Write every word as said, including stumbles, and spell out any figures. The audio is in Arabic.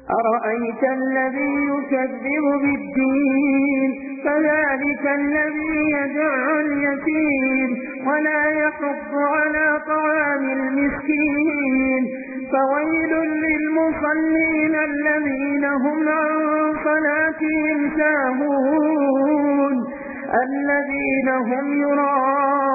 أرأيت الذي يكذب بالدين فذلك الذي يدع اليتيم ولا يحض على طعام المسكين فويل للمصلين الذين هم عن صلاتهم ساهون الذين هم يراءون